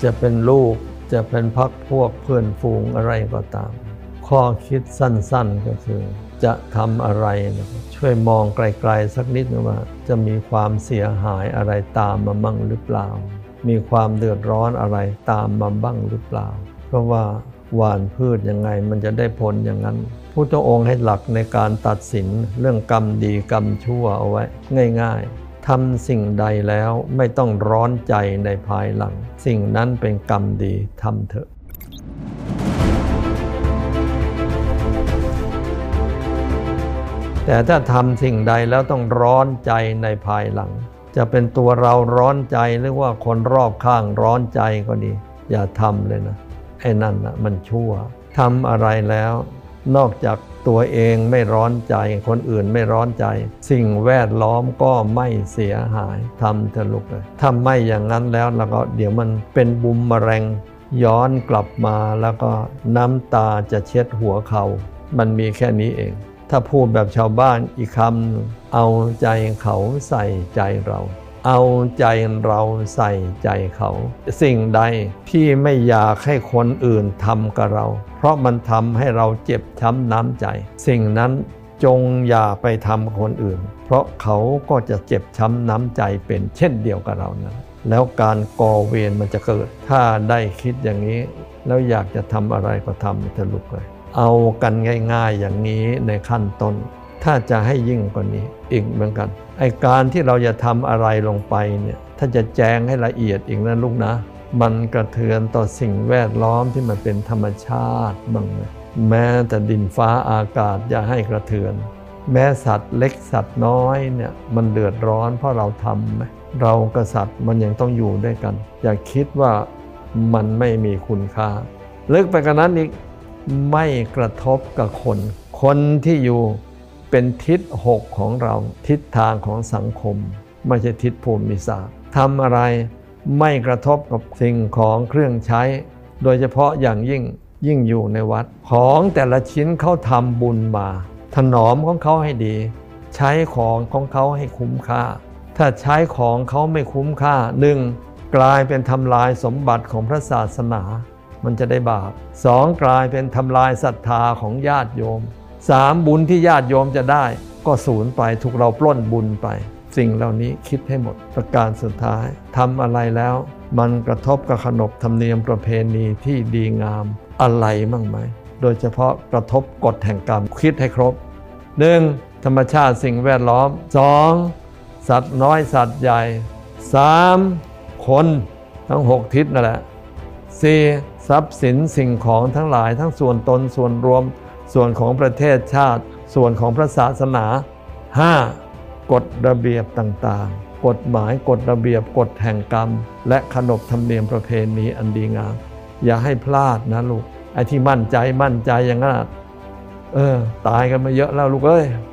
จะเป็นลูกจะเป็นพรรคพวกเพื่อนฝูงอะไรก็ตามข้อคิดสั้นๆก็คือจะทำอะไรนะช่วยมองไกลๆสักนิดนึงว่าจะมีความเสียหายอะไรตามมาบ้างหรือเปล่ามีความเดือดร้อนอะไรตามมาบ้างหรือเปล่าเพราะว่าหว่านพืชยังไงมันจะได้ผลอย่างนั้นพุทธองค์ให้หลักในการตัดสินเรื่องกรรมดีกรรมชั่วเอาไว้ง่ายๆทำสิ่งใดแล้วไม่ต้องร้อนใจในภายหลังสิ่งนั้นเป็นกรรมดีทำเถอะแต่ถ้าทำสิ่งใดแล้วต้องร้อนใจในภายหลังจะเป็นตัวเราร้อนใจหรือว่าคนรอบข้างร้อนใจก็ดีอย่าทำเลยนะไอ้นั่นนะมันชั่วทำอะไรแล้วนอกจากตัวเองไม่ร้อนใจคนอื่นไม่ร้อนใจสิ่งแวดล้อมก็ไม่เสียหายทำเถอะลูกเลยถ้าไม่อย่างนั้นแล้วก็เดี๋ยวมันเป็นบุมเมอแรงย้อนกลับมาแล้วก็น้ำตาจะเช็ดหัวเขามันมีแค่นี้เองถ้าพูดแบบชาวบ้านอีกคำเอาใจเขาใส่ใจเราเอาใจเราใส่ใจเขาสิ่งใดที่ไม่อยากให้คนอื่นทำกับเราเพราะมันทำให้เราเจ็บช้ำน้ำใจสิ่งนั้นจงอย่าไปทำคนอื่นเพราะเขาก็จะเจ็บช้ำน้ำใจเป็นเช่นเดียวกับเรานะแล้วการก่อเวรมันจะเกิดถ้าได้คิดอย่างนี้แล้วอยากจะทำอะไรก็ทำเถอะลูกเลยเอากันง่ายๆอย่างนี้ในขั้นต้นถ้าจะให้ยิ่งกว่านี้อีกเหมือนกันไอ้การที่เราจะทำอะไรลงไปเนี่ยถ้าจะแจงให้ละเอียดอีกนะลูกนะมันกระเทือนต่อสิ่งแวดล้อมที่มันเป็นธรรมชาติบ้างนะแม้แต่ดินฟ้าอากาศอย่าให้กระเทือนแม้สัตว์เล็กสัตว์น้อยเนี่ยมันเดือดร้อนเพราะเราทำไหมเรากับสัตว์มันยังต้องอยู่ด้วยกันอย่าคิดว่ามันไม่มีคุณค่าลึกไปกว่านั้นอีกไม่กระทบกับคนที่อยู่เป็นทิศ6ของเราทิศทางของสังคมไม่ใช่ทิศภูมิศาสตร์ทำอะไรไม่กระทบกับสิ่งของเครื่องใช้โดยเฉพาะอย่างยิ่งอยู่ในวัดของแต่ละชิ้นเขาทำบุญมาถนอมของเขาให้ดีใช้ของของเขาให้คุ้มค่าถ้าใช้ของเขาไม่คุ้มค่า1กลายเป็นทำลายสมบัติของพระศาสนามันจะได้บาป2กลายเป็นทำลายศรัทธาของญาติโยม3บุญที่ญาติโยมจะได้ก็สูญไปถูกเราปล้นบุญไปสิ่งเหล่านี้คิดให้หมดประการสุดท้ายทำอะไรแล้วมันกระทบกับขนบธรรมเนียมประเพณีที่ดีงามอะไรบ้างไหมโดยเฉพาะกระทบกฎแห่งกรรมคิดให้ครบ1ธรรมชาติสิ่งแวดล้อม2สัตว์น้อยสัตว์ใหญ่3คนทั้ง6ทิศนั่นแหละ4ทรัพย์สินสิ่งของทั้งหลายทั้งส่วนตนส่วนรวมส่วนของประเทศชาติส่วนของพระศาสนา5กฎระเบียบต่างๆกฎหมายกฎระเบียบกฎแห่งกรรมและขนบธรรมเนียมประเพณีอันดีงามอย่าให้พลาดนะลูกไอ้ที่มั่นใจอย่างนั้นตายกันมาเยอะแล้วลูกเอ้ย